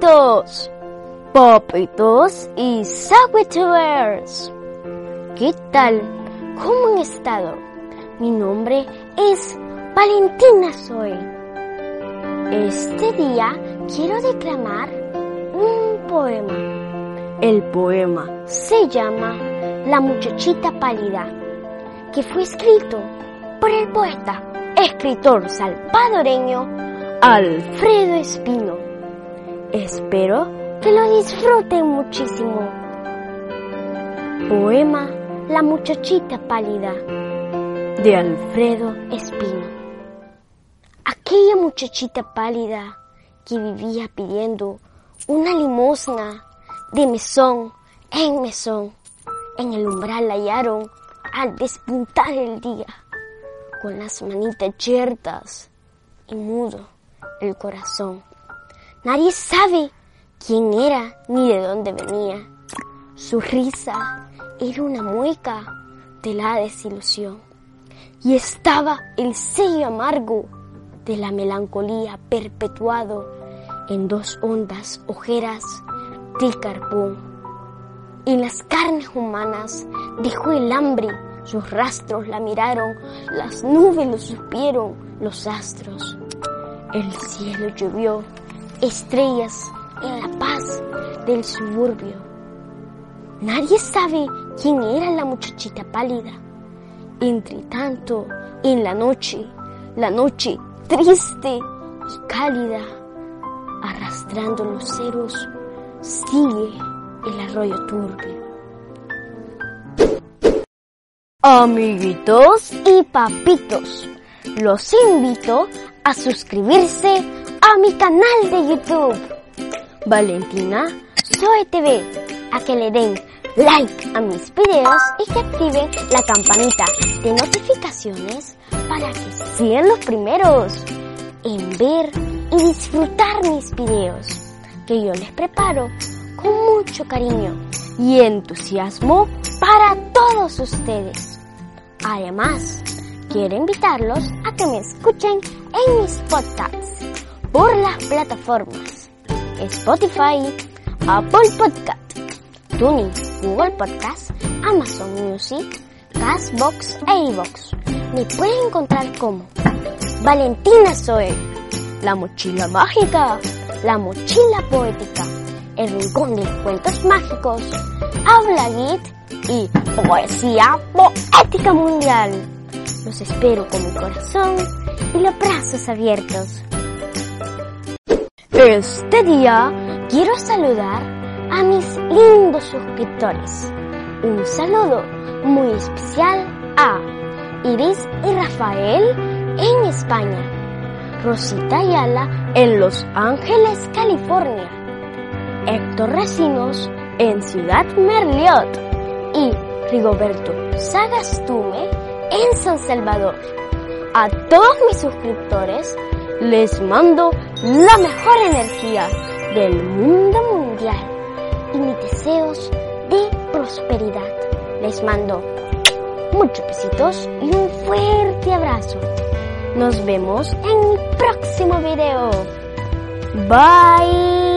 Papitos y Sagüitubers. ¿Qué tal? ¿Cómo han estado? Mi nombre es Valentina Zoe. Este día quiero declamar un poema. El poema se llama La muchachita pálida, que fue escrito por el poeta, escritor salvadoreño Alfredo Espino. Espero que lo disfruten muchísimo. Poema La muchachita pálida, de Alfredo Espino. Aquella muchachita pálida que vivía pidiendo una limosna de mesón en mesón, en el umbral la hallaron al despuntar el día, con las manitas yertas y mudo el corazón. Nadie sabe quién era ni de dónde venía. Su risa era una mueca de la desilusión, y estaba el sello amargo de la melancolía perpetuado en dos hondas ojeras de carbón. En las carnes humanas dejó el hambre, sus rastros la miraron, las nubes lo supieron, los astros. El cielo llovió estrellas en la paz del suburbio. Nadie sabe quién era la muchachita pálida. Entre tanto, en la noche triste y cálida, arrastrando los ceros, sigue el arroyo turbio. Amiguitos y papitos, los invito a suscribirse a mi canal de YouTube, Valentina Zoe TV, a que le den like a mis videos y que activen la campanita de notificaciones para que sean los primeros en ver y disfrutar mis videos, que yo les preparo con mucho cariño y entusiasmo para todos ustedes. Además, quiero invitarlos a que me escuchen en mis podcasts por las plataformas Spotify, Apple Podcast, TuneIn, Google Podcast, Amazon Music, Castbox e iVoox. Me pueden encontrar como Valentina Zoe, la mochila mágica, la mochila poética, el rincón de los cuentos mágicos, Habla Git y Poesía Poética Mundial. Los espero con mi corazón y los brazos abiertos. Este día quiero saludar a mis lindos suscriptores. Un saludo muy especial a Iris y Rafael en España, Rosita Ayala en Los Ángeles, California, Héctor Recinos en Ciudad Merliot y Rigoberto Sagastume en San Salvador. A todos mis suscriptores les mando la mejor energía del mundo mundial y mis deseos de prosperidad. Les mando muchos besitos y un fuerte abrazo. Nos vemos en mi próximo video. Bye.